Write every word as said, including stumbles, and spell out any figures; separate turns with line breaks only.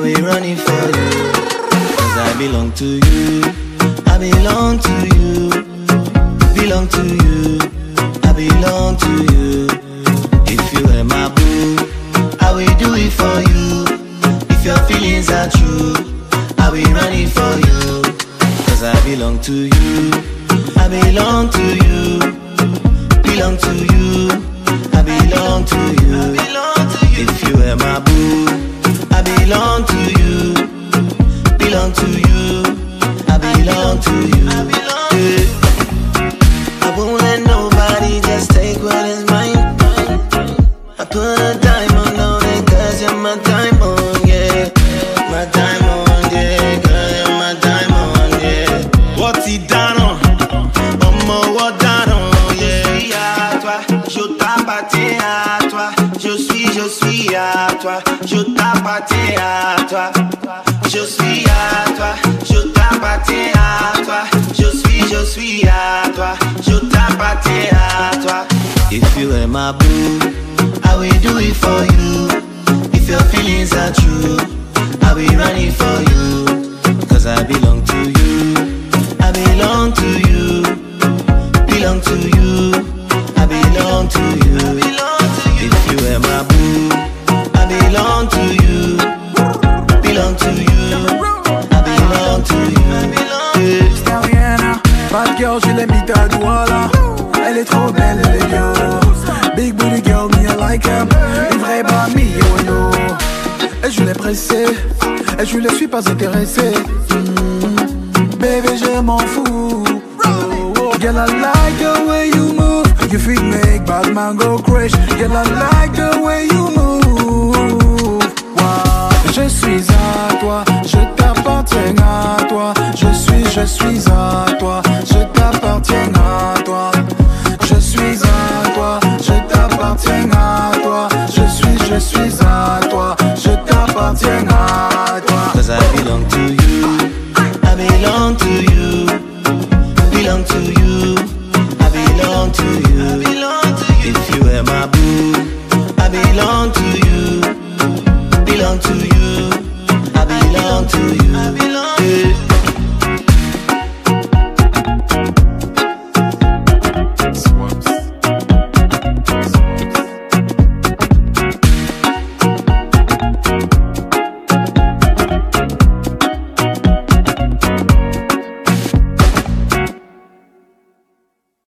will run it for you. Cause I belong to you, I belong to you, belong to you, I belong to you. If you are my boo, I will do it for you. If your feelings are true, I will run it for you. Cause I belong to you, I belong to you, belong to you, I belong to you. If you are my boo, I belong to you, belong to you, I belong to you. Yeah. I won't let nobody just take what is mine. I put a diamond on it cause you're my diamond, yeah. My diamond, yeah, cause you're my diamond, yeah. What's he done on? Omo, what done on, yeah. Je t'appartiens à toi, je suis, je suis à toi. Je t'appartiens à toi, je suis à toi. Je t'appartiens à toi, je suis, je suis à toi. Je t'appartiens à toi. If you are my boo, I will do it for you. If your feelings are true, I will run it for you. Cause I belong to you, I belong to you, belong to you, I belong to you. If you are my boo, I belong to you, belong to you, I belong to you.
C'était Rihanna, bad girl, je l'ai mis à Douala. Elle est trop belle, elle est yo. Big booty girl, me I like her. Une vraie bamie, yo no. Et je l'ai pressée, et je ne suis pas intéressé. Mm. Baby, je m'en fous. Girl, I like the way you move. You fit make bad man go crazy. Girl, I like the way you move. Wow. Je suis à toi, je t'appartiens à toi. Je suis, je suis à toi, je t'appartiens à toi. Je suis à toi, je t'appartiens à toi. Je suis, je suis à toi, je t'appartiens à toi.
Cause I belong to you, I belong to you, belong to you, I belong to you. If you are my boo, I belong to you, belong to you, I belong to you. Yeah.